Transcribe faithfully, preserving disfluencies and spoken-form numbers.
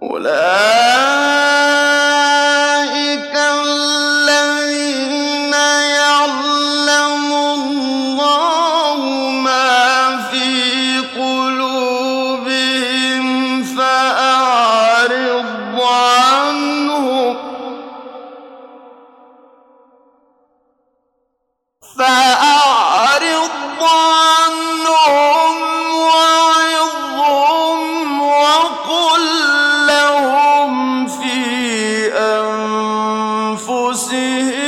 أولئك الذين يعلم الله ما في قلوبهم فأعرض عنهم فأعرض عنهم وعظهم وقل لهم في أنفسهم